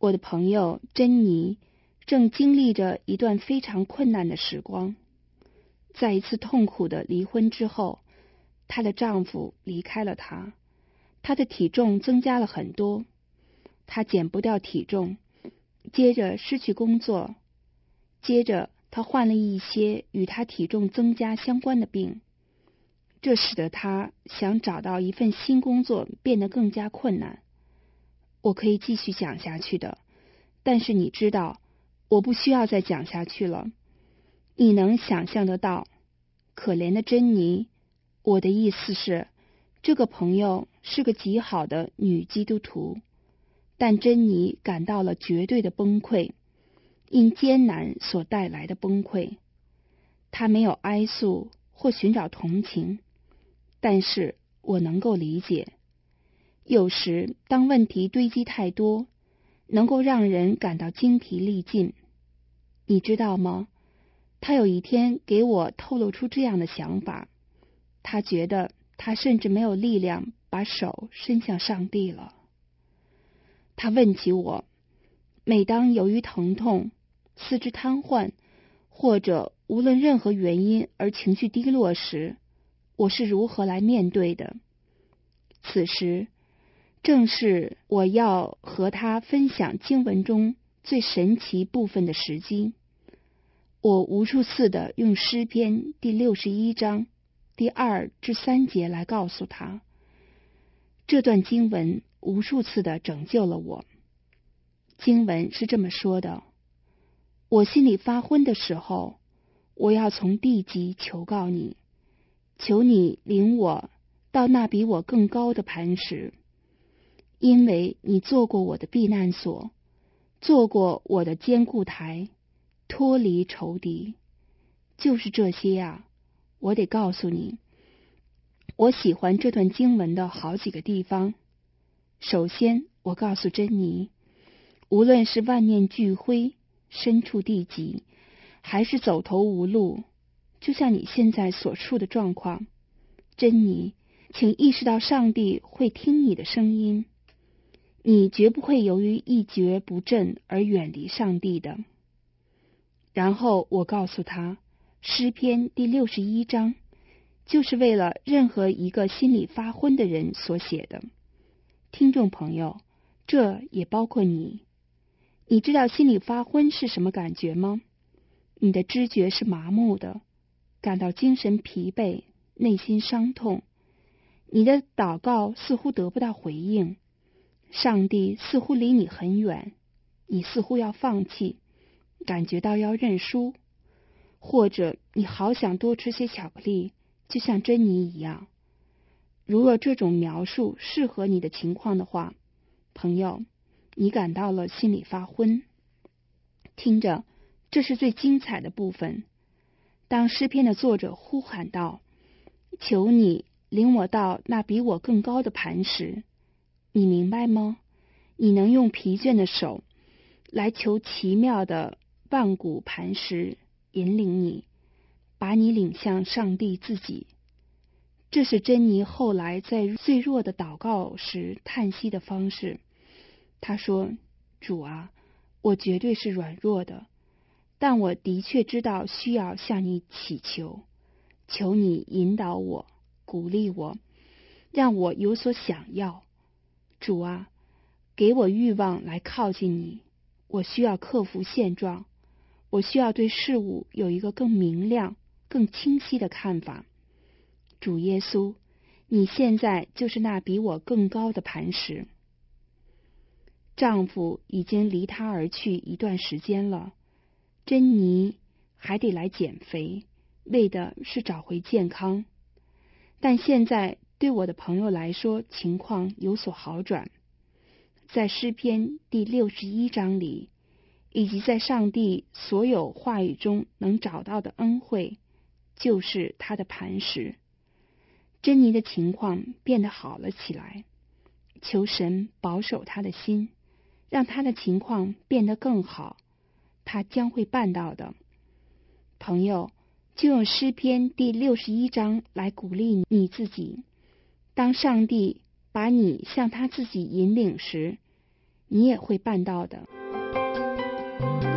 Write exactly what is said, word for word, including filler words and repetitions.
我的朋友珍妮正经历着一段非常困难的时光。在一次痛苦的离婚之后，她的丈夫离开了她，她的体重增加了很多，她减不掉体重，接着失去工作，接着她患了一些与她体重增加相关的病，这使得她想找到一份新工作变得更加困难。我可以继续讲下去的，但是你知道，我不需要再讲下去了。你能想象得到，可怜的珍妮，我的意思是，这个朋友是个极好的女基督徒，但珍妮感到了绝对的崩溃，因艰难所带来的崩溃。她没有哀诉或寻找同情，但是我能够理解。有时当问题堆积太多，能够让人感到精疲力尽。你知道吗？他有一天给我透露出这样的想法，他觉得他甚至没有力量把手伸向上帝了。他问起我，每当由于疼痛、四肢瘫痪，或者无论任何原因而情绪低落时，我是如何来面对的。此时正是我要和他分享经文中最神奇部分的时机。我无数次的用诗篇第六十一章第二至三节来告诉他，这段经文无数次的拯救了我。经文是这么说的：我心里发昏的时候，我要从地极求告你，求你领我到那比我更高的磐石，因为你做过我的避难所，做过我的坚固台，脱离仇敌。就是这些啊，我得告诉你，我喜欢这段经文的好几个地方。首先，我告诉珍妮，无论是万念俱灰、身处地极，还是走投无路，就像你现在所处的状况，珍妮，请意识到上帝会听你的声音，你绝不会由于一蹶不振而远离上帝的。然后我告诉他，诗篇第六十一章就是为了任何一个心里发昏的人所写的。听众朋友，这也包括你。你知道心里发昏是什么感觉吗？你的知觉是麻木的，感到精神疲惫，内心伤痛。你的祷告似乎得不到回应，上帝似乎离你很远，你似乎要放弃，感觉到要认输，或者你好想多吃些巧克力，就像珍妮一样。如若这种描述适合你的情况的话，朋友，你感到了心里发昏。听着，这是最精彩的部分。当诗篇的作者呼喊道，求你领我到那比我更高的磐石，你明白吗？你能用疲倦的手来求奇妙的万古磐石引领你，把你领向上帝自己。这是珍妮后来在最弱的祷告时叹息的方式。她说，主啊，我绝对是软弱的，但我的确知道需要向你祈求，求你引导我，鼓励我，让我有所想要。主啊，给我欲望来靠近你，我需要克服现状，我需要对事物有一个更明亮、更清晰的看法。主耶稣，你现在就是那比我更高的磐石。丈夫已经离她而去一段时间了，珍妮还得来减肥，为的是找回健康。但现在对我的朋友来说，情况有所好转。在诗篇第六十一章里，以及在上帝所有话语中能找到的恩惠，就是他的磐石。珍妮的情况变得好了起来，求神保守她的心，让她的情况变得更好，他将会办到的。朋友，就用诗篇第六十一章来鼓励你自己。当上帝把你向他自己引领时， 你也会办到的。